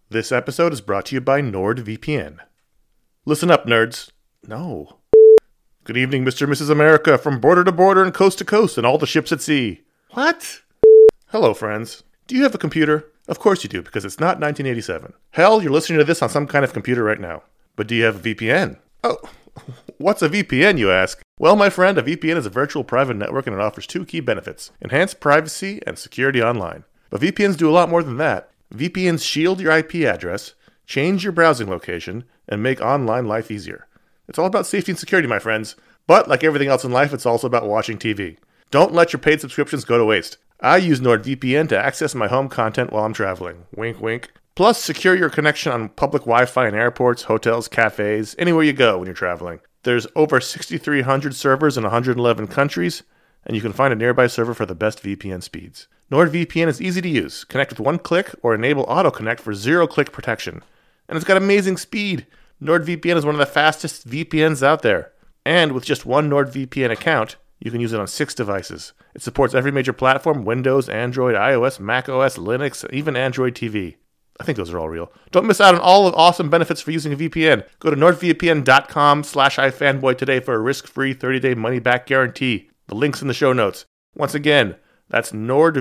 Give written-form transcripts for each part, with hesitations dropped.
This episode is brought to you by NordVPN. Listen up, nerds. No. Good evening, Mr. and Mrs. America, from border to border and coast to coast and all the ships at sea. What? Hello, friends. Do you have a computer? Of course you do, because it's not 1987. Hell, you're listening to this on some kind of computer right now. But do you have a VPN? Oh, what's a VPN, you ask? Well, my friend, a VPN is a virtual private network and it offers two key benefits: enhanced privacy and security online. But VPNs do a lot more than that. VPNs shield your IP address, change your browsing location, and make online life easier. It's all about safety and security, my friends. But like everything else in life, it's also about watching TV. Don't let your paid subscriptions go to waste. I use NordVPN to access my home content while I'm traveling. Wink, wink. Plus, secure your connection on public Wi-Fi in airports, hotels, cafes, anywhere you go when you're traveling. There's over 6,300 servers in 111 countries, and you can find a nearby server for the best VPN speeds. NordVPN is easy to use. Connect with one click or enable auto-connect for zero-click protection. And it's got amazing speed. NordVPN is one of the fastest VPNs out there. And with just one NordVPN account, you can use it on 6 devices. It supports every major platform: Windows, Android, iOS, macOS, Linux, even Android TV. I think those are all real. Don't miss out on all the awesome benefits for using a VPN. Go to nordvpn.com/ifanboy today for a risk-free 30-day money-back guarantee. The link's in the show notes. Once again, that's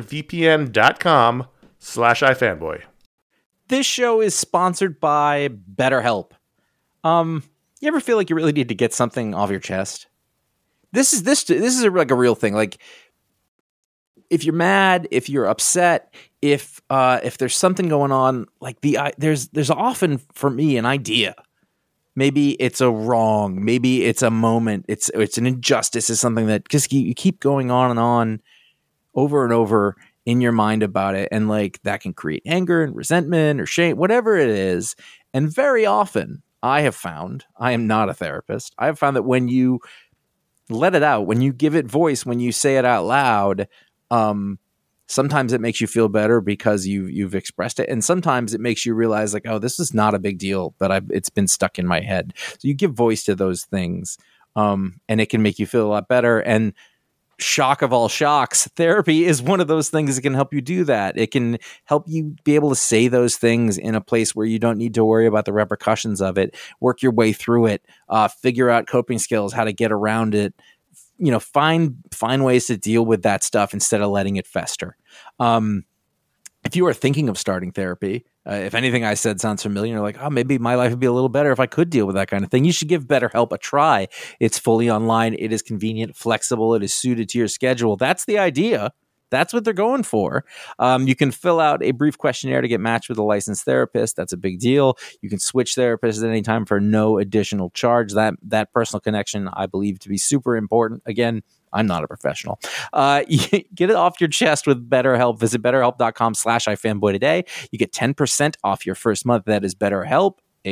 nordvpn.com/ifanboy. This show is sponsored by BetterHelp. You ever feel like you really need to get something off your chest? This is like a real thing. Like, if you're mad, if you're upset, if there's something going on, like there's often for me an idea. Maybe it's a wrong, maybe it's a moment, it's an injustice, it's something that just you keep going on and on over and over in your mind about it, and like that can create anger and resentment or shame, whatever it is. And very often I have found, I am not a therapist, I have found that when you let it out, when you give it voice, when you say it out loud, sometimes it makes you feel better because you've expressed it, and sometimes it makes you realize like, oh, this is not a big deal, but it's been stuck in my head. So you give voice to those things, and it can make you feel a lot better. And shock of all shocks, therapy is one of those things that can help you do that. It can help you be able to say those things in a place where you don't need to worry about the repercussions of it, work your way through it, figure out coping skills, how to get around it, find ways to deal with that stuff instead of letting it fester. If you are thinking of starting therapy, if anything I said sounds familiar, you're like, oh, maybe my life would be a little better if I could deal with that kind of thing, you should give BetterHelp a try. It's fully online. It is convenient, flexible. It is suited to your schedule. That's the idea. That's what they're going for. You can fill out a brief questionnaire to get matched with a licensed therapist. That's a big deal. You can switch therapists at any time for no additional charge. That personal connection, I believe, to be super important. Again, I'm not a professional. Get it off your chest with BetterHelp. Visit BetterHelp.com/ifanboy today. You get 10% off your first month. That is BetterHelp,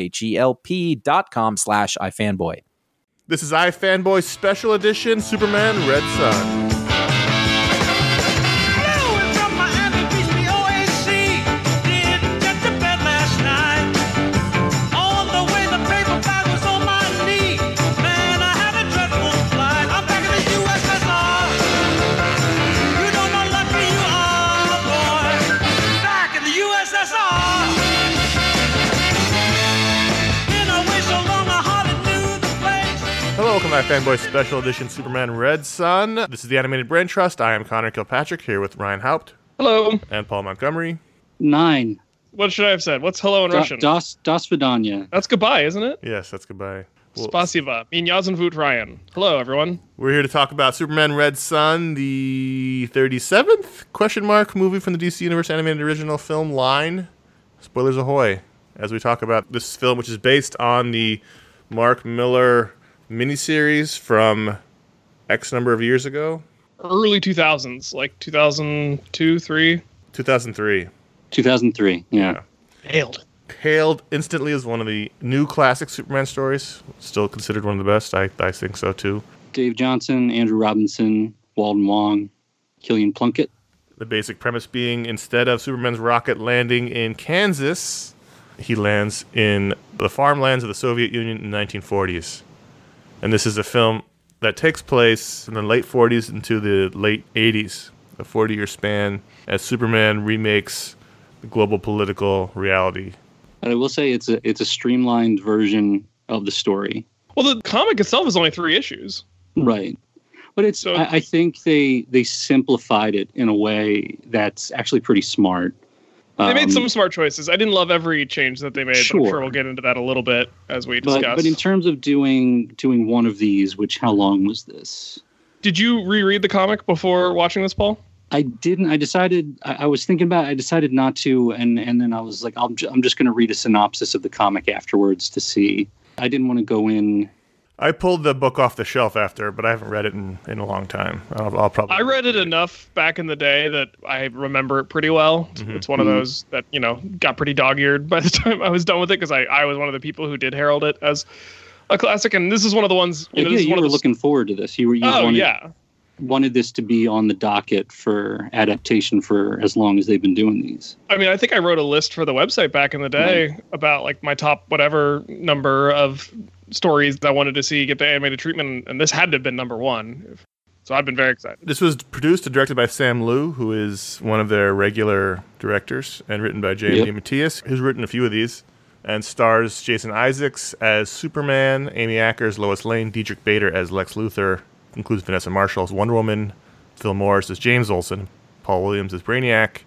HELP.com/ifanboy. This is iFanboy Special Edition Superman Red Sun. Welcome to iFanboy Special Edition Superman Red Sun. This is the Animated Brain Trust. I am Connor Kilpatrick, here with Ryan Haupt. Hello. And Paul Montgomery. 9. What should I have said? What's hello in Russian? Das Vidanya. That's goodbye, isn't it? Yes, that's goodbye. Spasiba. Меня зовут Ryan. Hello, everyone. We're here to talk about Superman Red Sun, the 37th movie from the DC Universe animated original film line. Spoilers ahoy, as we talk about this film, which is based on the Mark Millar miniseries from X number of years ago. Early 2000s, like 2002, 3? 2003. 2003, yeah. Hailed instantly as one of the new classic Superman stories. Still considered one of the best. I think so, too. Dave Johnson, Andrew Robinson, Walden Wong, Killian Plunkett. The basic premise being, instead of Superman's rocket landing in Kansas, he lands in the farmlands of the Soviet Union in the 1940s. And this is a film that takes place in the late 40s into the late 80s, a 40-year span, as Superman remakes the global political reality But I will say it's a streamlined version of the story. Well, the comic itself is only 3 issues. Right. But it's So- I think they simplified it in a way that's actually pretty smart. They made some smart choices. I didn't love every change that they made, but I'm Sure. sure we'll get into that a little bit as we discuss. But in terms of doing one of these, which how long was this? Did you reread the comic before watching this, Paul? I didn't. I decided I was thinking about it. I decided not to, and then I was like, I'm just going to read a synopsis of the comic afterwards to see. I didn't want to go in. I pulled the book off the shelf after, but I haven't read it in a long time. I'll probably. I read it enough back in the day that I remember it pretty well. It's one of those that, got pretty dog-eared by the time I was done with it, because I was one of the people who did herald it as a classic, and this is one of the ones. You were looking forward to this. You wanted this to be on the docket for adaptation for as long as they've been doing these. I mean, I think I wrote a list for the website back in the day about like my top whatever number of stories that I wanted to see get the animated treatment, and this had to have been number 1. So I've been very excited. This was produced and directed by Sam Liu, who is one of their regular directors, and written by J.M.D. Matias, who's written a few of these, and stars Jason Isaacs as Superman, Amy Acker as Lois Lane, Diedrich Bader as Lex Luthor, includes Vanessa Marshall as Wonder Woman, Phil Morris as James Olsen, Paul Williams as Brainiac,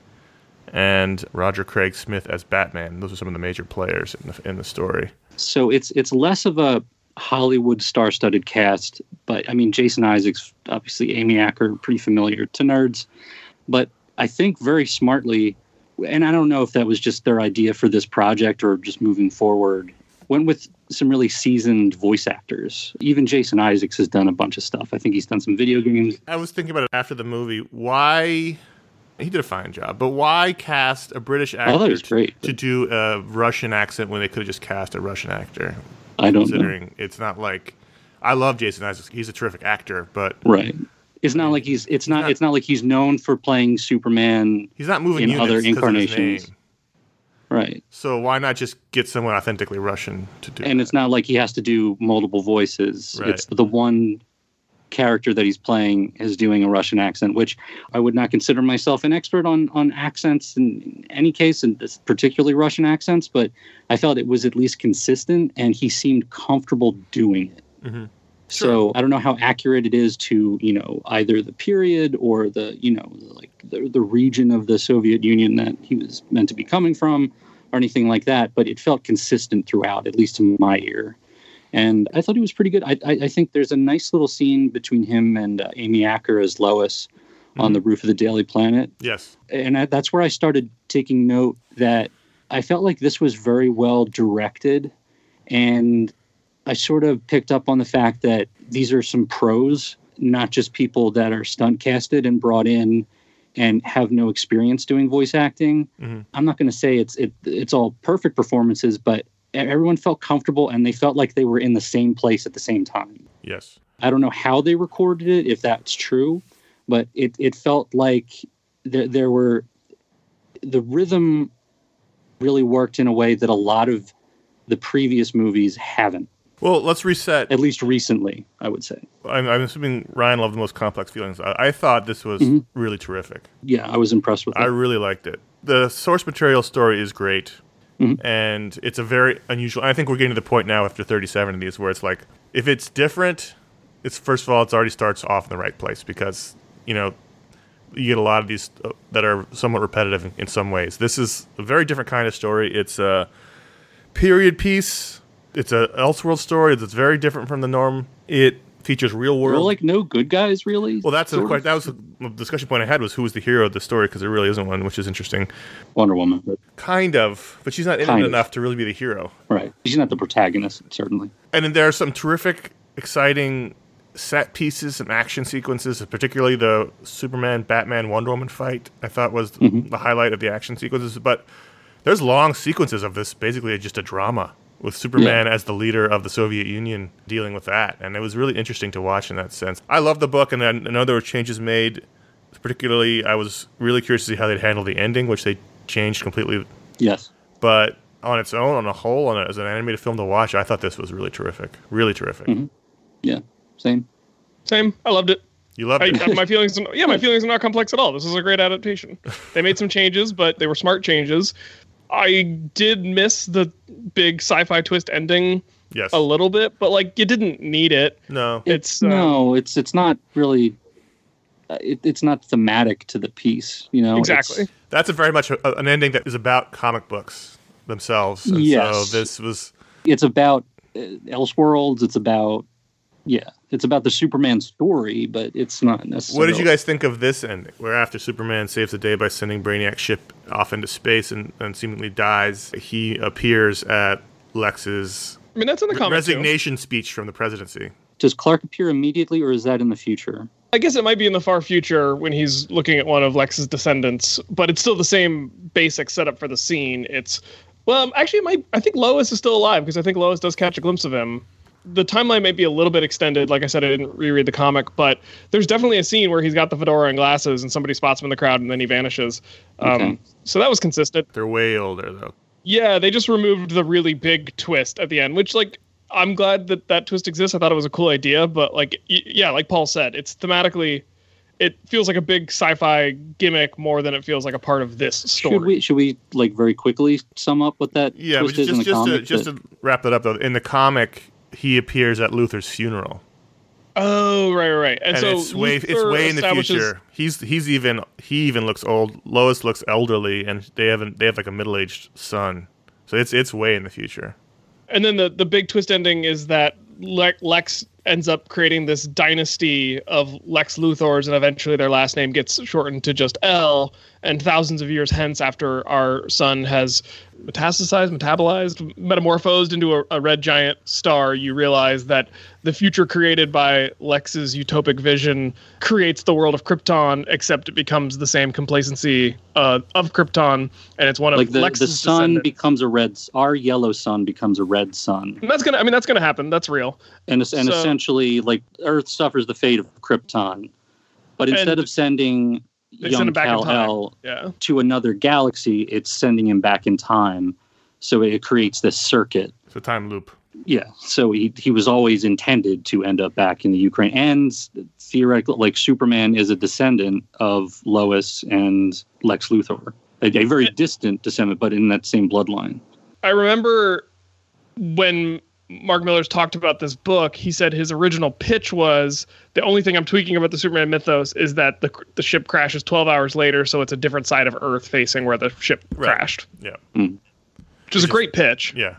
and Roger Craig Smith as Batman. Those are some of the major players in the story. So it's less of a Hollywood star-studded cast, but I mean, Jason Isaacs, obviously Amy Acker, pretty familiar to nerds, but I think very smartly, and I don't know if that was just their idea for this project or just moving forward, went with some really seasoned voice actors. Even Jason Isaacs has done a bunch of stuff. I think he's done some video games. I was thinking about it after the movie. Why... He did a fine job, but why cast a British actor to do a Russian accent when they could have just cast a Russian actor? I don't know. Considering it's not like... I love Jason Isaacs. He's a terrific actor, but... Right. It's not like it's not like he's known for playing Superman. He's not moving in other incarnations. Right. So why not just get someone authentically Russian to do And that? it's not like he has to do multiple voices. Right. It's the one character that he's playing is doing a Russian accent, which I would not consider myself an expert on accents in any case, and particularly Russian accents, but I felt it was at least consistent, and he seemed comfortable doing it. Mm-hmm. So I don't know how accurate it is to, either the period or the region of the Soviet Union that he was meant to be coming from or anything like that, but it felt consistent throughout, at least to my ear. And I thought he was pretty good. I think there's a nice little scene between him and Amy Acker as Lois on the roof of the Daily Planet. Yes. And that's where I started taking note that I felt like this was very well directed. And I sort of picked up on the fact that these are some pros, not just people that are stunt casted and brought in and have no experience doing voice acting. Mm-hmm. I'm not going to say it's all perfect performances, but everyone felt comfortable and they felt like they were in the same place at the same time. Yes. I don't know how they recorded it, if that's true, but it felt like there were... The rhythm really worked in a way that a lot of the previous movies haven't. Well, let's reset. At least recently, I would say. I'm assuming Ryan loved The Most Complex Feelings. I thought this was really terrific. Yeah, I was impressed with it. I really liked it. The source material story is great. And it's a very unusual... I think we're getting to the point now after 37 of these where it's like, if it's different, it's first of all, it already starts off in the right place because, you get a lot of these that are somewhat repetitive in some ways. This is a very different kind of story. It's a period piece. It's an Elseworld story that's very different from the norm. It features real world. There were like no good guys, really? Well, that was the discussion point I had was who was the hero of the story, because there really isn't one, which is interesting. Wonder Woman. But kind of, but she's not in it enough to really be the hero. Right. She's not the protagonist, certainly. And then there are some terrific, exciting set pieces, some action sequences, particularly the Superman, Batman, Wonder Woman fight, I thought was the highlight of the action sequences. But there's long sequences of this, basically just a drama, with Superman as the leader of the Soviet Union dealing with that. And it was really interesting to watch in that sense. I love the book, and I know there were changes made. Particularly, I was really curious to see how they'd handle the ending, which they changed completely. Yes. But on its own, on a whole, as an animated film to watch, I thought this was really terrific. Really terrific. Mm-hmm. Yeah, same. I loved it. You loved it? My feelings are not complex at all. This is a great adaptation. They made some changes, but they were smart changes. I did miss the big sci-fi twist ending Yes. a little bit, but like you didn't need it. No. It's it's not really. It's not thematic to the piece, you know. exactly. That's a very much an ending that is about comic books themselves. And Yes. so this was... It's about Elseworlds. It's about the Superman story, but it's not necessarily. What did you guys think of this ending, where after Superman saves the day by sending Brainiac's ship off into space and seemingly dies, he appears at Lex's I mean, that's in the comic too. resignation speech from the presidency. Does Clark appear immediately, or is that in the future? I guess it might be in the far future when he's looking at one of Lex's descendants, but it's still the same basic setup for the scene. It's, well, actually, I think Lois is still alive because I think Lois does catch a glimpse of him. The timeline might be a little bit extended. Like I said, I didn't reread the comic, but there's definitely a scene where he's got the fedora and glasses and somebody spots him in the crowd and then he vanishes. Okay. So that was consistent. They're way older, though. Yeah, they just removed the really big twist at the end, which, like, I'm glad that twist exists. I thought it was a cool idea, but like, yeah, like Paul said, it's thematically, it feels like a big sci-fi gimmick more than it feels like a part of this story. Should we like very quickly sum up what that Yeah, twist but is in the comic? just to wrap that up, though, in the comic, he appears at Luthor's funeral. Oh, right. And so it's way Luthor in the establishes- future. He even looks old. Lois looks elderly, and they have like a middle-aged son. So it's way in the future. And then the big twist ending is that Lex ends up creating this dynasty of Lex Luthors, and eventually their last name gets shortened to just L. And thousands of years hence, after our son has metamorphosed into a red giant star, you realize that the future created by Lex's utopic vision creates the world of Krypton, except it becomes the same complacency of Krypton, and it's one of like the Lex's sun descendants. becomes a red. Our yellow sun becomes a red sun, And that's gonna happen. That's real. and So- essentially, like Earth suffers the fate of Krypton, but instead And of sending they send young him back in time. Kal-El Yeah. to another galaxy, it's sending him back in time. So it creates this circuit. It's a time loop. Yeah. So he was always intended to end up back in the Ukraine. And theoretically, like Superman is a descendant of Lois and Lex Luthor. A very distant descendant, but in that same bloodline. I remember when Mark Miller's talked about this book, he said his original pitch was, the only thing I'm tweaking about the Superman mythos is that the ship crashes 12 hours later, so it's a different side of Earth facing where the ship crashed. Yeah. Which is a great pitch. Yeah.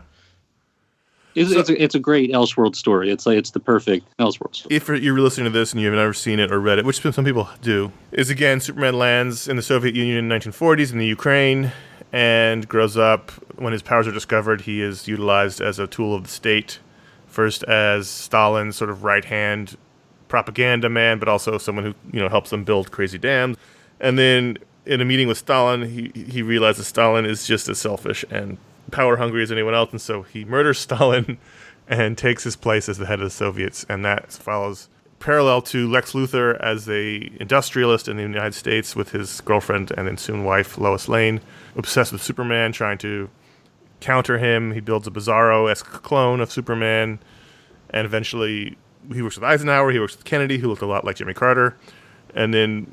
It's a great Elseworld story. It's the perfect Elseworld story. If you're listening to this and you've never seen it or read it, which some people do, is again, Superman lands in the Soviet Union in the 1940s in the Ukraine and grows up. When his powers are discovered, he is utilized as a tool of the state, first as Stalin's sort of right-hand propaganda man, but also someone who helps them build crazy dams. And then in a meeting with Stalin, he realizes Stalin is just as selfish and power-hungry as anyone else, and so he murders Stalin and takes his place as the head of the Soviets, and that follows parallel to Lex Luthor as a industrialist in the United States with his girlfriend and then soon wife, Lois Lane, obsessed with Superman, trying to counter him. He builds a Bizarro-esque clone of Superman, and eventually he works with Eisenhower, he works with Kennedy, who looked a lot like Jimmy Carter, and then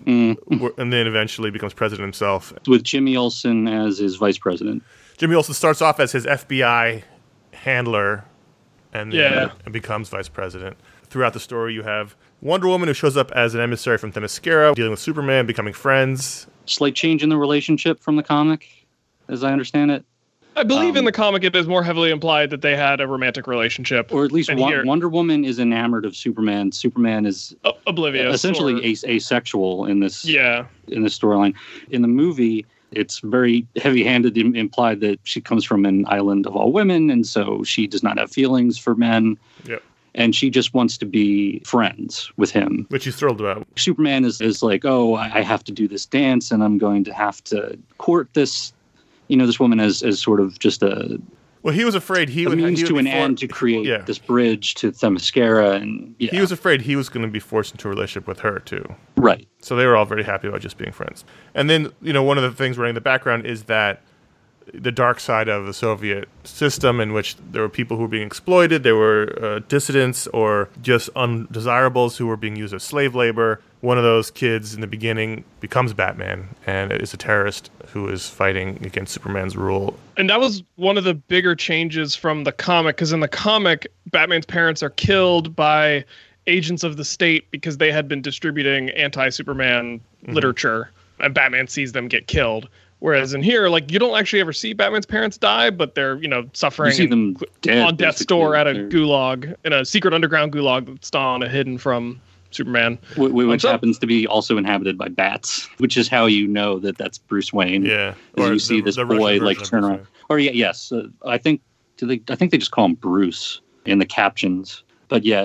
eventually becomes president himself. With Jimmy Olsen as his vice president. Jimmy Olsen starts off as his FBI handler and Yeah. becomes vice president. Throughout the story, you have Wonder Woman, who shows up as an emissary from Themyscira, dealing with Superman, becoming friends. Slight change in the relationship from the comic, as I understand it. I believe in the comic it is more heavily implied that they had a romantic relationship. Or at least And here- Wonder Woman is enamored of Superman. Superman is oblivious. essentially or- asexual in this Yeah. in this storyline. In the movie, it's very heavy-handed, implied that she comes from an island of all women, and so she does not have feelings for men. Yep. And she just wants to be friends with him. Which he's thrilled about. Superman is like, oh, I have to do this dance, and I'm going to have to court this, this woman as sort of just a Well, he was afraid he would means he would to be an end to create yeah. this bridge to Themyscira, and He was afraid he was going to be forced into a relationship with her, too. right. So they were all very happy about just being friends. And then, one of the things running in the background is that the dark side of the Soviet system, in which there were people who were being exploited, there were dissidents or just undesirables who were being used as slave labor. one of those kids in the beginning becomes Batman and is a terrorist who is fighting against Superman's rule. And that was one of the bigger changes from the comic, because in the comic, Batman's parents are killed by agents of the state because they had been distributing anti-Superman literature, and Batman sees them get killed. Whereas in here, like, you don't actually ever see Batman's parents die, but they're, suffering You see them dead, on death's basically. door at a They're- gulag, in a secret underground gulag that's on hidden from Superman. Which So- happens to be also inhabited by bats, which is how you know that that's Bruce Wayne. Yeah. As you see this Russian boy version like of turn Bruce around. Wayne. Or yes, I think they just call him Bruce in the captions. But yeah,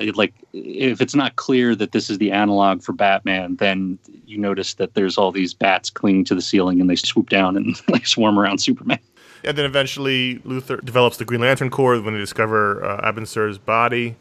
if it's not clear that this is the analog for Batman, then you notice that there's all these bats clinging to the ceiling and they swoop down and like swarm around Superman. And then eventually Luthor develops the Green Lantern Corps when they discover Abin Sur's body.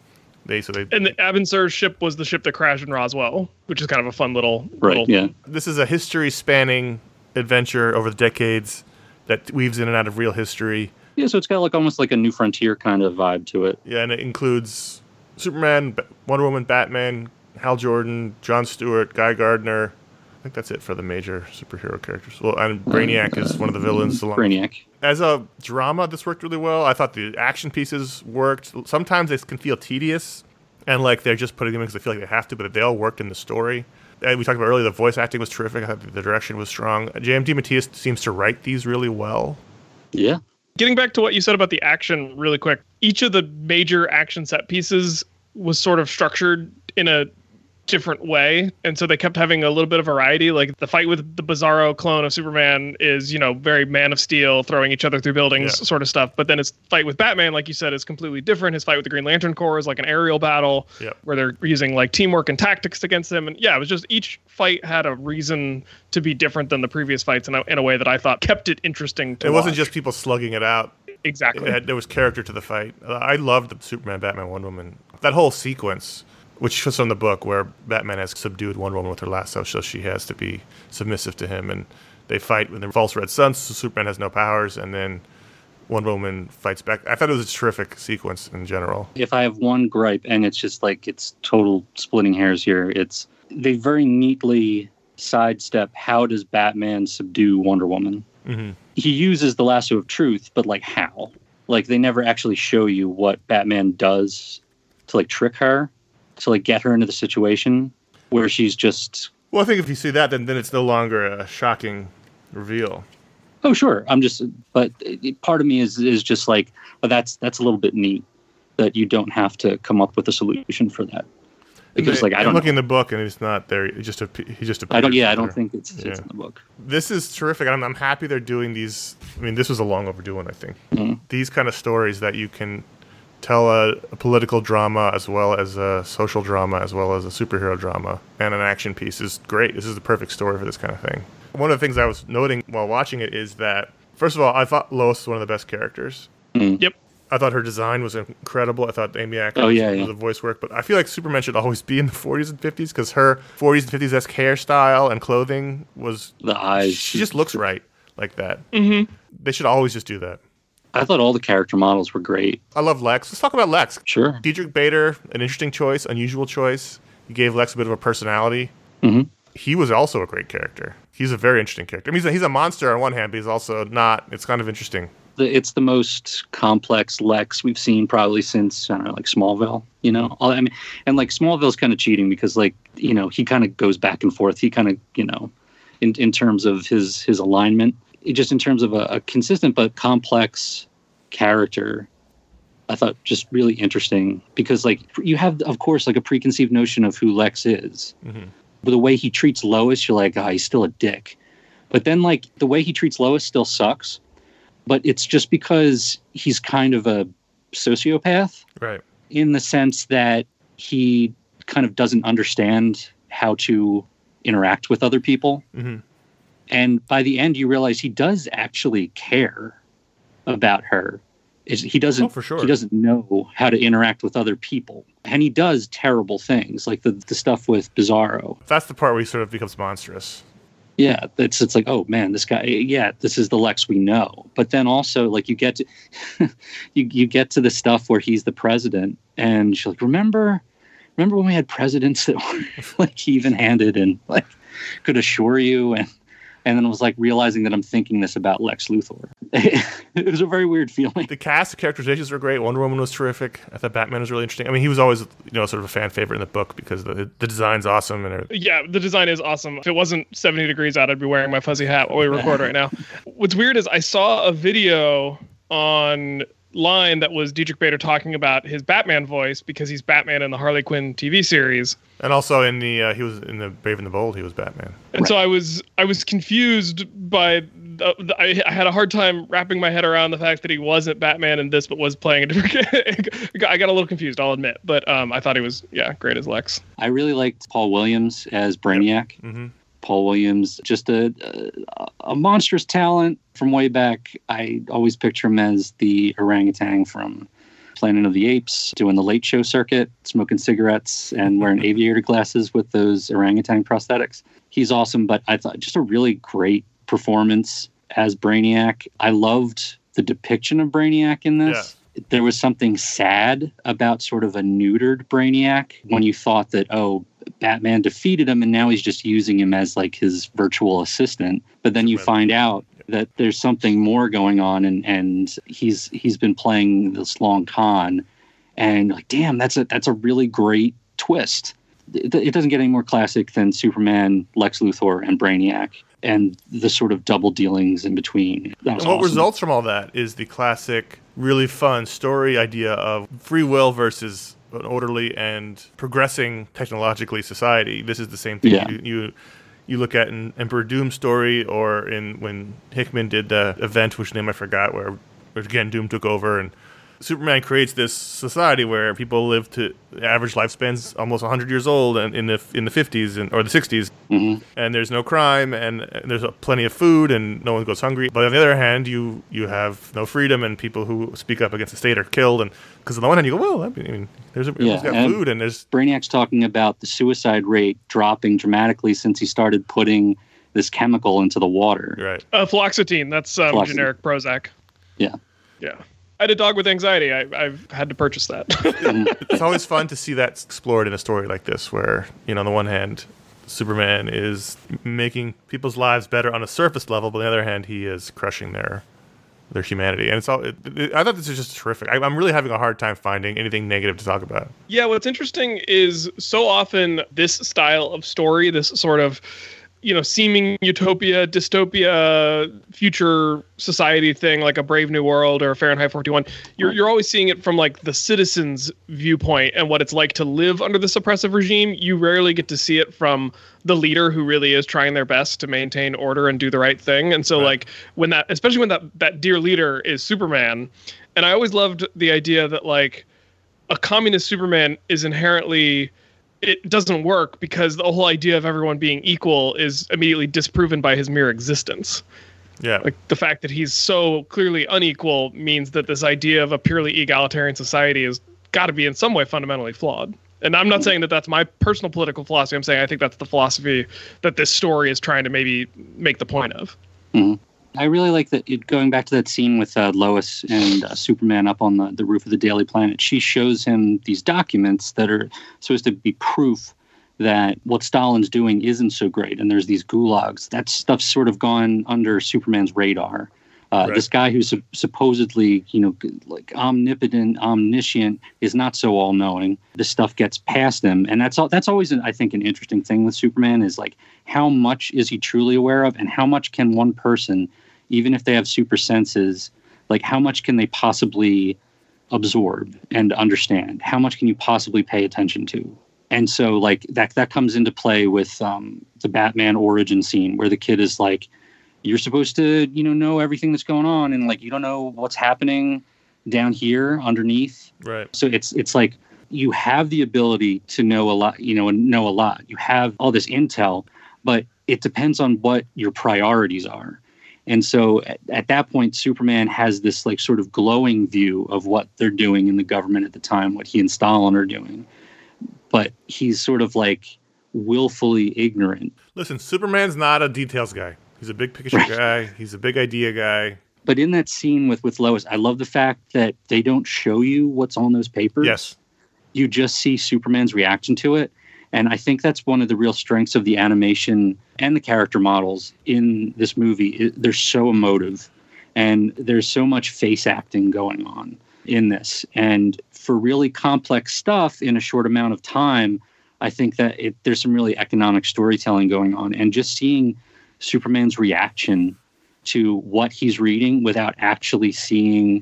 And the Abin Sur's ship was the ship that crashed in Roswell, which is kind of a fun little... This is a history-spanning adventure over the decades that weaves in and out of real history. Yeah, so it's got like almost like a New Frontier kind of vibe to it. Yeah, and it includes Superman, Wonder Woman, Batman, Hal Jordan, Jon Stewart, Guy Gardner. I think that's it for the major superhero characters. Well, and Brainiac is one of the villains. Brainiac. As a drama, this worked really well. I thought the action pieces worked. Sometimes they can feel tedious, and like they're just putting them in because they feel like they have to, but they all worked in the story. And we talked about earlier, the voice acting was terrific. I thought the direction was strong. J.M. DeMatteis seems to write these really well. Yeah. Getting back to what you said about the action really quick, each of the major action set pieces was sort of structured in a different way, and so they kept having a little bit of variety. Like the fight with the Bizarro clone of Superman is, very Man of Steel, throwing each other through buildings sort of stuff. But then his fight with Batman, like you said, is completely different. His fight with the Green Lantern Corps is like an aerial battle where they're using like teamwork and tactics against him. And yeah, it was just each fight had a reason to be different than the previous fights in a way that I thought kept it interesting to It wasn't watch. just people slugging it out. Exactly. There was character to the fight. I loved the Superman, Batman, Wonder Woman. That whole sequence, which was from the book, where Batman has subdued Wonder Woman with her lasso, so she has to be submissive to him. And they fight with the false red sun, so Superman has no powers, and then Wonder Woman fights back. I thought it was a terrific sequence in general. If I have one gripe, and it's just like it's total splitting hairs here, it's they very neatly sidestep how does Batman subdue Wonder Woman. Mm-hmm. He uses the lasso of truth, but like how? Like they never actually show you what Batman does to like trick her, to like get her into the situation where she's just... Well, I think if you see that, then it's no longer a shocking reveal. Oh, sure. But part of me is just like, well, that's a little bit neat that you don't have to come up with a solution for that. Because like I don't I'm looking in the book and it's not there. He just appears. I don't think it's in the book. This is terrific. I'm happy they're doing these. I mean, this was a long overdue one, I think. Mm-hmm. These kind of stories that you can tell a political drama as well as a social drama as well as a superhero drama and an action piece is great. This is the perfect story for this kind of thing. One of the things I was noting while watching it is that, first of all, I thought Lois was one of the best characters. Mm. Yep. I thought her design was incredible. I thought Amy Acker was the voice work. But I feel like Superman should always be in the 40s and 50s because her 40s and 50s-esque hairstyle and clothing was... The eyes. She just looks right like that. Mm-hmm. They should always just do that. I thought all the character models were great. I love Lex. Let's talk about Lex. Sure. Diedrich Bader, an interesting choice, unusual choice. He gave Lex a bit of a personality. Mm-hmm. He was also a great character. He's a very interesting character. I mean, he's a monster on one hand, but he's also not. It's kind of interesting. It's the most complex Lex we've seen probably since, I don't know, like Smallville, you know? I mean, and like Smallville's kind of cheating because like, you know, he kind of goes back and forth. He kind of, you know, in terms of his alignment, just in terms of a consistent but complex character, I thought just really interesting because like you have, of course, like a preconceived notion of who Lex is. Mm-hmm. But the way he treats Lois, you're like, he's still a dick. But then like the way he treats Lois still sucks. But it's just because he's kind of a sociopath. Right. In the sense that he kind of doesn't understand how to interact with other people. Mm-hmm. And by the end, you realize he does actually care about her. He doesn't. For sure. He doesn't know how to interact with other people, and he does terrible things, like the stuff with Bizarro. That's the part where he sort of becomes monstrous. Yeah, it's like, oh man, this guy. Yeah, this is the Lex we know. But then also, like, you get to you get to the stuff where he's the president, and she's like, remember remember when we had presidents that were like even-handed and like could assure you, and then it was like realizing that I'm thinking this about Lex Luthor. It was a very weird feeling. The cast, the characterizations were great. Wonder Woman was terrific. I thought Batman was really interesting. I mean, he was always, sort of a fan favorite in the book because the design's awesome and everything. Yeah, the design is awesome. If it wasn't 70 degrees out, I'd be wearing my fuzzy hat while we record right now. What's weird is I saw a video online that was Diedrich Bader talking about his Batman voice because he's Batman in the Harley Quinn TV series. And also in the he was in the Brave and the Bold, he was Batman. And so I was confused by I had a hard time wrapping my head around the fact that he wasn't Batman in this, but was playing a different. I got a little confused, I'll admit, but I thought he was great as Lex. I really liked Paul Williams as Brainiac. Yep. Mm-hmm. Paul Williams, just a monstrous talent from way back. I always picture him as the orangutan from Planet of the Apes, doing the late show circuit, smoking cigarettes and wearing aviator glasses with those orangutan prosthetics. He's awesome, but I thought just a really great performance as Brainiac. I loved the depiction of Brainiac in this. Yeah. There was something sad about sort of a neutered Brainiac when you thought that, Batman defeated him and now he's just using him as like his virtual assistant. But then you find out that there's something more going on, and he's been playing this long con, and like, damn, that's a really great twist. It doesn't get any more classic than Superman, Lex Luthor, and Brainiac, and the sort of double dealings in between. And what awesome. Results from all that is the classic, really fun story idea of free will versus an orderly and progressing technologically society. This is the same thing. Yeah. You look at in Emperor Doom's story, or in when Hickman did the event, which name I forgot, where again Doom took over, and Superman creates this society where people live to average lifespans almost 100 years old, and in the 50s or the 60s, mm-hmm. and there's no crime, and there's plenty of food, and no one goes hungry. But on the other hand, you have no freedom, and people who speak up against the state are killed. And because on the one hand, you go, well, I mean, everyone's got food, and there's Brainiac's talking about the suicide rate dropping dramatically since he started putting this chemical into the water. Right. Fluoxetine. That's generic Prozac. Yeah. Yeah. I had a dog with anxiety. I've had to purchase that. It's always fun to see that explored in a story like this, where, on the one hand, Superman is making people's lives better on a surface level, but on the other hand, he is crushing their humanity. And it's all. I thought this was just terrific. I'm really having a hard time finding anything negative to talk about. Yeah, what's interesting is so often this style of story, this sort of seeming utopia, dystopia, future society thing, like a Brave New World or a Fahrenheit 451, you're always seeing it from like the citizen's viewpoint and what it's like to live under this oppressive regime. You rarely get to see it from the leader who really is trying their best to maintain order and do the right thing. And so like especially when that dear leader is Superman. And I always loved the idea that like a communist Superman is inherently, it doesn't work because the whole idea of everyone being equal is immediately disproven by his mere existence. Yeah. Like the fact that he's so clearly unequal means that this idea of a purely egalitarian society has got to be in some way fundamentally flawed. And I'm not saying that that's my personal political philosophy. I'm saying I think that's the philosophy that this story is trying to maybe make the point of. Mm-hmm. I really like that, going back to that scene with Lois and Superman up on the roof of the Daily Planet. She shows him these documents that are supposed to be proof that what Stalin's doing isn't so great, and there's these gulags. That stuff's sort of gone under Superman's radar. Right. This guy who's supposedly, like omnipotent, omniscient, is not so all-knowing. This stuff gets past him, and that's always, I think, an interesting thing with Superman is like, how much is he truly aware of, and how much can one person, even if they have super senses, like how much can they possibly absorb and understand? How much can you possibly pay attention to? And so, like that comes into play with the Batman origin scene, where the kid is like, you're supposed to, know everything that's going on, and like you don't know what's happening down here underneath. Right. So it's like you have the ability to know a lot, know a lot. You have all this intel, but it depends on what your priorities are. And so at that point, Superman has this like sort of glowing view of what they're doing in the government at the time, what he and Stalin are doing. But he's sort of like willfully ignorant. Listen, Superman's not a details guy. He's a big picture guy. He's a big idea guy. But in that scene with Lois, I love the fact that they don't show you what's on those papers. Yes. you just see Superman's reaction to it. And I think that's one of the real strengths of the animation and the character models in this movie. They're so emotive, and there's so much face acting going on in this. And for really complex stuff in a short amount of time, I think that there's some really economic storytelling going on. And just seeing Superman's reaction to what he's reading without actually seeing,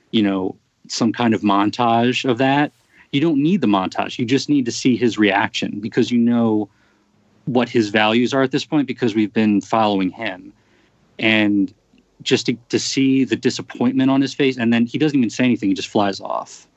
some kind of montage of that. You don't need the montage. You just need to see his reaction, because you know what his values are at this point, because we've been following him. And just to see the disappointment on his face, and then he doesn't even say anything. He just flies off.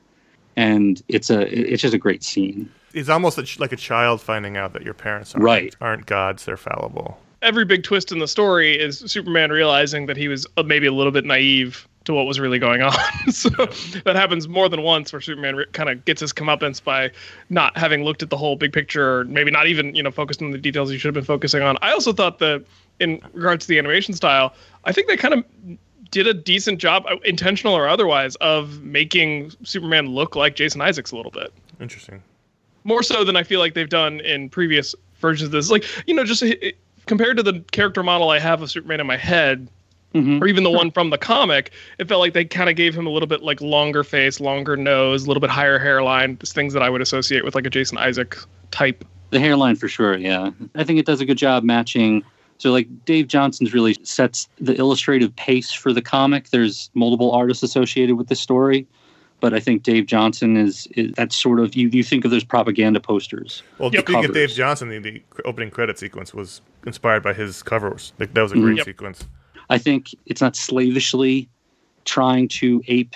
And it's just a great scene. It's almost like a child finding out that your parents aren't gods, they're fallible. Every big twist in the story is Superman realizing that he was maybe a little bit naive to what was really going on. So that happens more than once, where Superman kind of gets his comeuppance by not having looked at the whole big picture, or maybe not even, focused on the details he should have been focusing on. I also thought that in regards to the animation style, I think they kind of did a decent job, intentional or otherwise, of making Superman look like Jason Isaacs a little bit. Interesting. More so than I feel like they've done in previous versions of this. Like, just compared to the character model I have of Superman in my head, or even the one from the comic, it felt like they kind of gave him a little bit like longer face, longer nose, a little bit higher hairline, just things that I would associate with like a Jason Isaac type. The hairline for sure, yeah. I think it does a good job matching. So like Dave Johnson's really sets the illustrative pace for the comic. There's multiple artists associated with this story, but I think Dave Johnson is that's sort of, you think of those propaganda posters. Well, speaking of Dave Johnson, the opening credit sequence was inspired by his covers. Like, that was a great sequence. I think it's not slavishly trying to ape,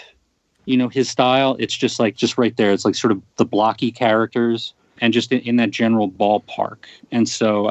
his style. It's just right there. It's like sort of the blocky characters and just in that general ballpark. And so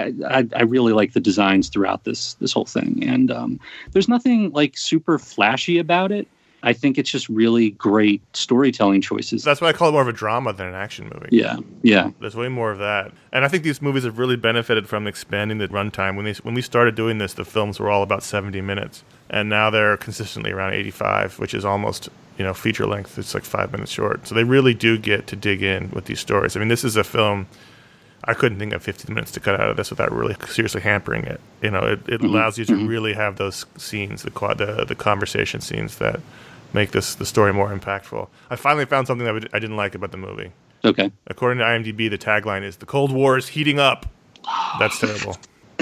I really like the designs throughout this whole thing. And there's nothing like super flashy about it. I think it's just really great storytelling choices. That's why I call it more of a drama than an action movie. Yeah. There's way more of that. And I think these movies have really benefited from expanding the runtime. When we started doing this, the films were all about 70 minutes. And now they're consistently around 85, which is almost, feature length. It's like 5 minutes short. So they really do get to dig in with these stories. I mean, this is a film, I couldn't think of 15 minutes to cut out of this without really seriously hampering it. It allows you to really have those scenes, the conversation scenes that make the story more impactful. I finally found something that I didn't like about the movie. Okay. According to IMDb, the tagline is "The Cold War is heating up." That's terrible.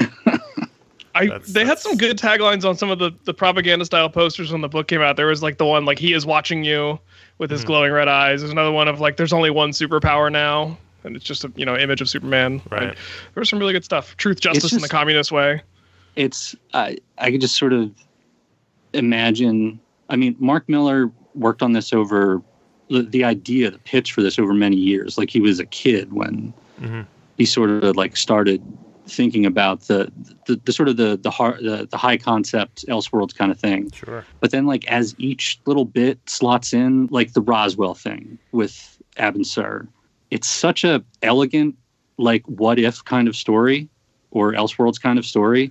They had some good taglines on some of the propaganda style posters when the book came out. There was like the one like "He is watching you" with his glowing red eyes. There's another one of like "There's only one superpower now," and it's just a image of Superman. Right. And there was some really good stuff. Truth, justice, in the communist way. It's I could just sort of imagine. I mean, Mark Miller worked on this over the pitch for this over many years. Like, he was a kid when he sort of like started thinking about the sort of the high concept Elseworlds kind of thing. Sure. But then, like, as each little bit slots in, like the Roswell thing with Abin Sur, it's such a elegant, like, what if kind of story, or Elseworlds kind of story.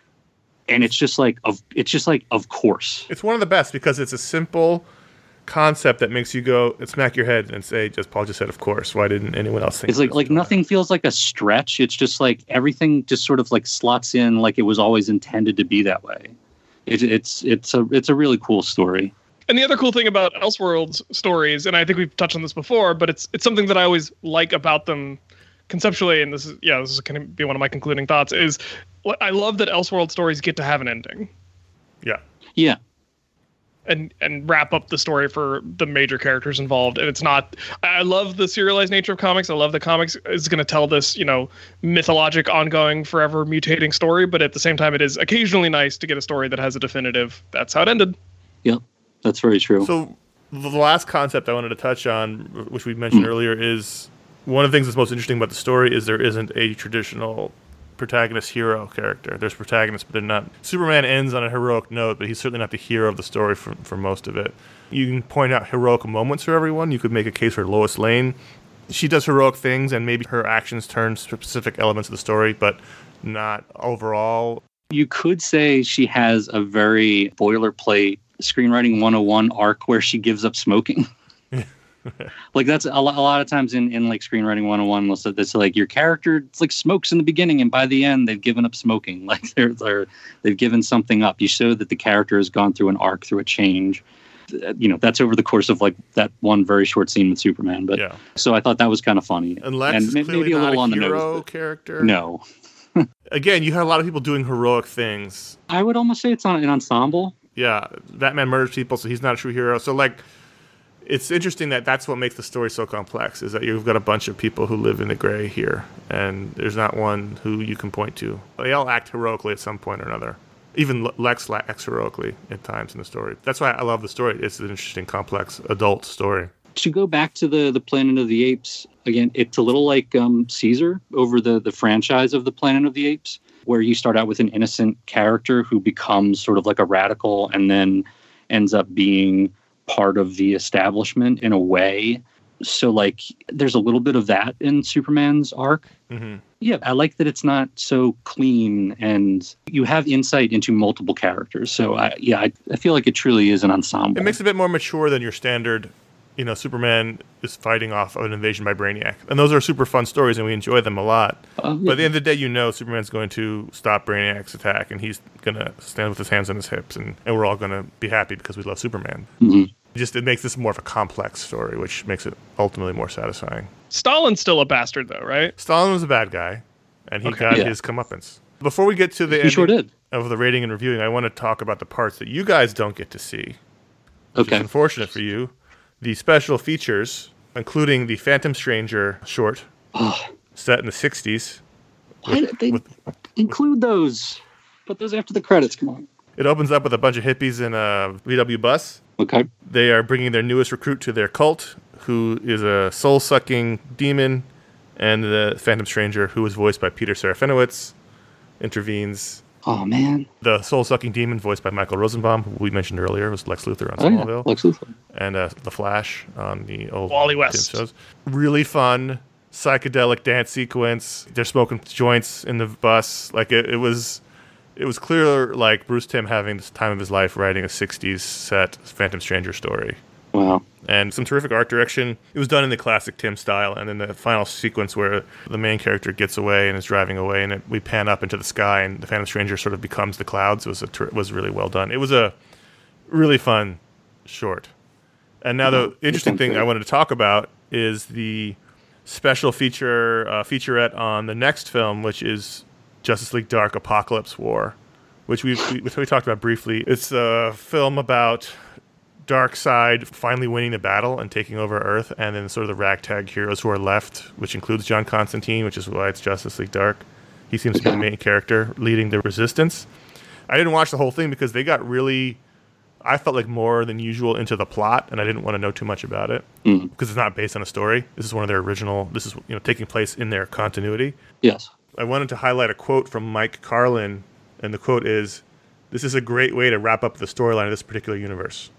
And it's just like, of course. It's one of the best because it's a simple concept that makes you go and smack your head and say, Paul just said, of course. Why didn't anyone else think? It's like nothing feels like a stretch. It's just like everything just sort of like slots in like it was always intended to be that way. It's a really cool story. And the other cool thing about Elseworlds stories, and I think we've touched on this before, but it's something that I always like about them conceptually, and this is going to be one of my concluding thoughts, is I love that Elseworld stories get to have an ending. Yeah. And wrap up the story for the major characters involved. And it's not, I love the serialized nature of comics. I love the comics is going to tell this, mythologic, ongoing, forever mutating story. But at the same time, it is occasionally nice to get a story that has a definitive, that's how it ended. Yep, that's very true. So the last concept I wanted to touch on, which we mentioned earlier, is one of the things that's most interesting about the story is there isn't a traditional protagonist hero character. There's protagonists, but they're not. Superman ends on a heroic note, but he's certainly not the hero of the story for most of it. You can point out heroic moments for everyone. You could make a case for Lois Lane. She does heroic things, and maybe her actions turn specific elements of the story, but not overall. You could say she has a very boilerplate screenwriting 101 arc where she gives up smoking. Like that's a lot of times in like screenwriting 101, that's like your character, it's like smokes in the beginning and by the end they've given up smoking. Like they've given something up. You show that the character has gone through an arc, through a change. That's over the course of like that one very short scene with Superman. But yeah. So I thought that was kind of funny. And Lex is maybe a little on the nose. Character. No. Again, you had a lot of people doing heroic things. I would almost say it's on an ensemble. Yeah, Batman murders people, so he's not a true hero. So like, it's interesting that's what makes the story so complex, is that you've got a bunch of people who live in the gray here, and there's not one who you can point to. They all act heroically at some point or another. Even Lex acts heroically at times in the story. That's why I love the story. It's an interesting, complex, adult story. To go back to the Planet of the Apes, again, it's a little like Caesar over the franchise of the Planet of the Apes, where you start out with an innocent character who becomes sort of like a radical and then ends up being part of the establishment in a way. So like there's a little bit of that in Superman's arc. Mm-hmm. Yeah, I like that it's not so clean and you have insight into multiple characters. So I feel like it truly is an ensemble. It makes it a bit more mature than your standard, Superman is fighting off an invasion by Brainiac. And those are super fun stories and we enjoy them a lot. Yeah. But at the end of the day, Superman's going to stop Brainiac's attack and he's going to stand with his hands on his hips and we're all going to be happy because we love Superman. Mm-hmm. It makes this more of a complex story, which makes it ultimately more satisfying. Stalin's still a bastard, though, right? Stalin was a bad guy, and he got his comeuppance. Before we get to the end of the rating and reviewing, I want to talk about the parts that you guys don't get to see. Which is unfortunate for you. The special features, including the Phantom Stranger short, set in the 60s. Why did they include those? Put those after the credits, come on. It opens up with a bunch of hippies in a VW bus. Okay. They are bringing their newest recruit to their cult, who is a soul-sucking demon, and the Phantom Stranger, who is voiced by Peter Serafinowicz, intervenes. Oh, man. The soul-sucking demon, voiced by Michael Rosenbaum, who we mentioned earlier, was Lex Luthor on Smallville. Lex Luthor. And The Flash on the old Wally West shows. Really fun, psychedelic dance sequence. They're smoking joints in the bus. Like, it was clear, like, Bruce Timm having this time of his life writing a 60s set Phantom Stranger story. Wow. And some terrific art direction. It was done in the classic Timm style. And then the final sequence where the main character gets away and is driving away, and we pan up into the sky, and the Phantom Stranger sort of becomes the clouds. It was really well done. It was a really fun short. And now the interesting thing I wanted to talk about is the special featurette on the next film, which is Justice League Dark Apocalypse War, which we talked about briefly. It's a film about Darkseid finally winning the battle and taking over Earth, and then sort of the ragtag heroes who are left, which includes John Constantine, which is why it's Justice League Dark. He seems to be the main character leading the resistance. I didn't watch the whole thing because they got I felt like more than usual into the plot, and I didn't want to know too much about it because it's not based on a story. This is one of their original. This is taking place in their continuity. Yes. I wanted to highlight a quote from Mike Carlin, and the quote is, "This is a great way to wrap up the storyline of this particular universe."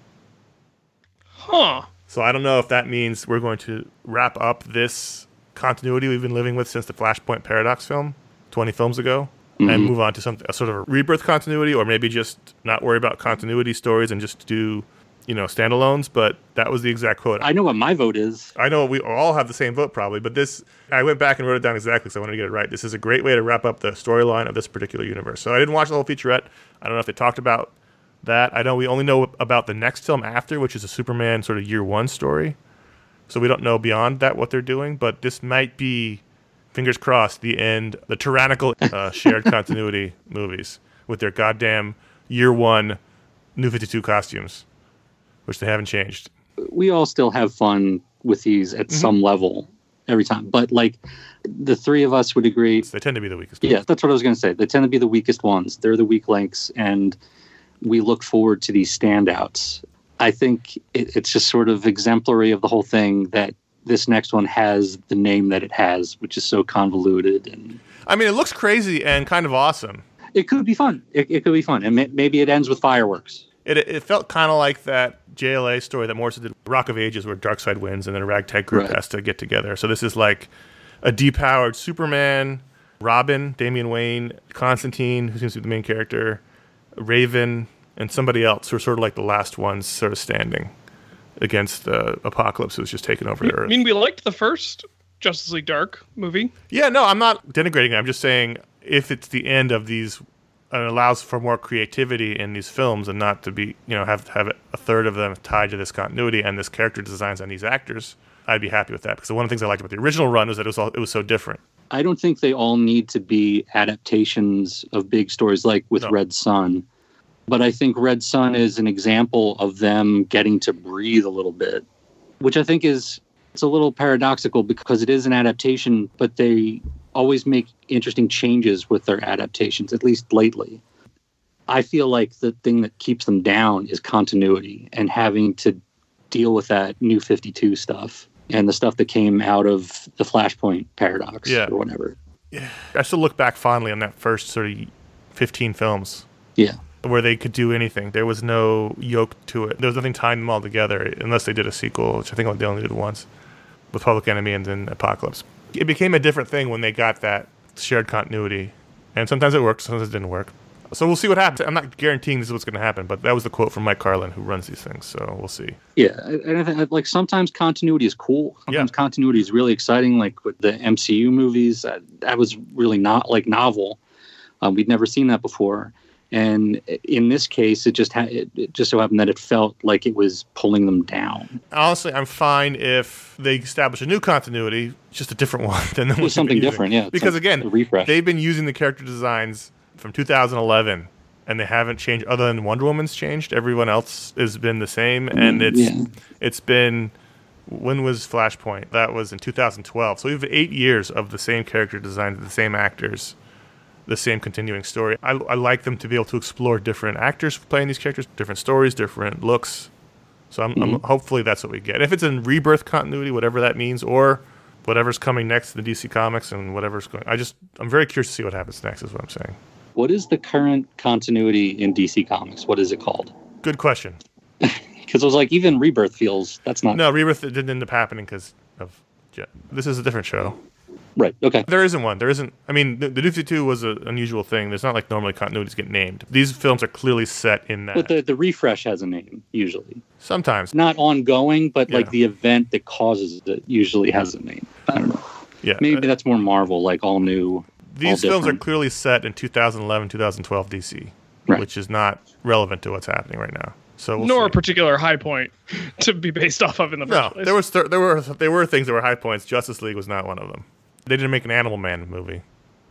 Huh. So I don't know if that means we're going to wrap up this continuity we've been living with since the Flashpoint Paradox film 20 films ago and move on to a sort of a rebirth continuity, or maybe just not worry about continuity stories and just do, standalones. But that was the exact quote. I know what my vote is. I know we all have the same vote probably, but I went back and wrote it down exactly because I wanted to get it right. This is a great way to wrap up the storyline of this particular universe. So I didn't watch the whole featurette. I don't know if they talked about that. I know we only know about the next film after, which is a Superman sort of year one story. So we don't know beyond that what they're doing, but this might be, fingers crossed, the end, the tyrannical shared continuity movies with their goddamn year one New 52 costumes, which they haven't changed. We all still have fun with these at some level every time, but like the three of us would agree. They tend to be the weakest ones. Yeah, that's what I was going to say. They tend to be the weakest ones. They're the weak links, and we look forward to these standouts. I think it's just sort of exemplary of the whole thing that this next one has the name that it has, which is so convoluted. And I mean, it looks crazy and kind of awesome. It could be fun. It could be fun. And maybe it ends with fireworks. It felt kind of like that JLA story that Morrison did, Rock of Ages, where Darkseid wins and then a ragtag group has to get together. So this is like a depowered Superman, Robin, Damian Wayne, Constantine, who seems to be the main character, Raven, and somebody else who are sort of like the last ones sort of standing. against Apocalypse, who was just taking over the Earth. I mean, we liked the first Justice League Dark movie. Yeah, no, I'm not denigrating it. I'm just saying if it's the end of these and allows for more creativity in these films and not to be, have a third of them tied to this continuity and this character designs on these actors, I'd be happy with that. Because one of the things I liked about the original run was that it was so different. I don't think they all need to be adaptations of big stories like with Red Son. But I think Red Son is an example of them getting to breathe a little bit, which I think it's a little paradoxical because it is an adaptation, but they always make interesting changes with their adaptations, at least lately. I feel like the thing that keeps them down is continuity and having to deal with that New 52 stuff and the stuff that came out of the Flashpoint paradox or whatever. Yeah. I still look back fondly on that first sort of 15 films. Yeah. Where they could do anything. There was no yoke to it. There was nothing tying them all together unless they did a sequel, which I think they only did once, with Public Enemy and then Apocalypse. It became a different thing when they got that shared continuity. And sometimes it worked, sometimes it didn't work. So we'll see what happens. I'm not guaranteeing this is what's going to happen, but that was the quote from Mike Carlin, who runs these things. So we'll see. Yeah, and I think like sometimes continuity is cool. Sometimes continuity is really exciting. Like with the MCU movies, that was really not like novel. We'd never seen that before. And in this case, it just so happened that it felt like it was pulling them down. Honestly, I'm fine if they establish a new continuity, just a different one than the one something different. Yeah, because like again, a refresh. They've been using the character designs from 2011, and they haven't changed. Other than Wonder Woman's changed, everyone else has been the same. And it's been. When was Flashpoint? That was in 2012. So we have 8 years of the same character designs, the same actors, the same continuing story. I like them to be able to explore different actors playing these characters, different stories, different looks. So I'm hopefully that's what we get. If it's in Rebirth continuity, whatever that means, or whatever's coming next in the DC Comics and whatever's going, I'm very curious to see what happens next. Is what I'm saying. What is the current continuity in DC Comics? What is it called? Good question. Because it was like even Rebirth feels that's not. No, Rebirth didn't end up happening because of. This is a different show. Right. Okay. There isn't one. There isn't. I mean, the New 52 was an unusual thing. There's not like normally continuities get named. These films are clearly set in that. But the refresh has a name usually. Sometimes. Not ongoing, but like the event that causes it usually has a name. I don't know. Yeah. Maybe that's more Marvel, like all new. These films are clearly set in 2011, 2012 DC, which is not relevant to what's happening right now. So nor a particular high point to be based off of in the first place. There were things that were high points. Justice League was not one of them. They didn't make an Animal Man movie,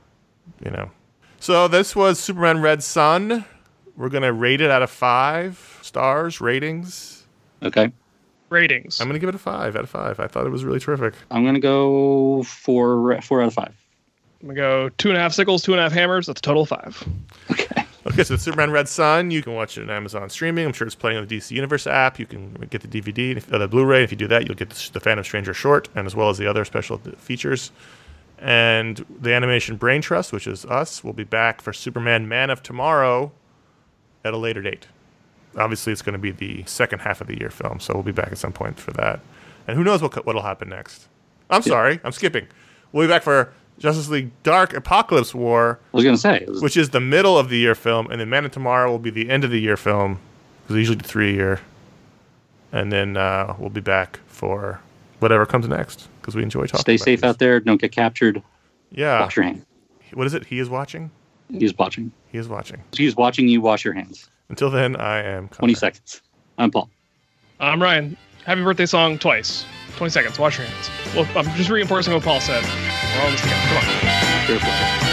So this was Superman Red Son. We're gonna rate it out of 5 stars ratings. Okay. Ratings. I'm gonna give it a 5 out of 5. I thought it was really terrific. I'm gonna go 4 out of 5. I'm gonna go 2.5 sickles, 2.5 hammers. That's a total of 5. Okay, so Superman Red Son, you can watch it on Amazon streaming. I'm sure it's playing on the DC Universe app. You can get the DVD, the Blu-ray. If you do that, you'll get the Phantom Stranger short, and as well as the other special features. And the animation Brain Trust, which is us, will be back for Superman Man of Tomorrow at a later date. Obviously, it's going to be the second half of the year film, so we'll be back at some point for that. And who knows what'll happen next. I'm sorry, I'm skipping. We'll be back for Justice League Dark Apocalypse War. I was going to say. Which is the middle of the year film, and then Man of Tomorrow will be the end of the year film, because they usually do 3 a year. And then we'll be back for whatever comes next, because we enjoy talking Stay about safe these. out there. Don't get captured. Yeah. Wash your hands. What is it? He is watching? He is watching. He is watching. He's watching you wash your hands. Until then, I am Connor. 20 seconds. I'm Paul. I'm Ryan. Happy birthday song twice. 20 seconds. Wash your hands. Well, I'm just reinforcing what Paul said. We're all in this together. Come on. Fair play.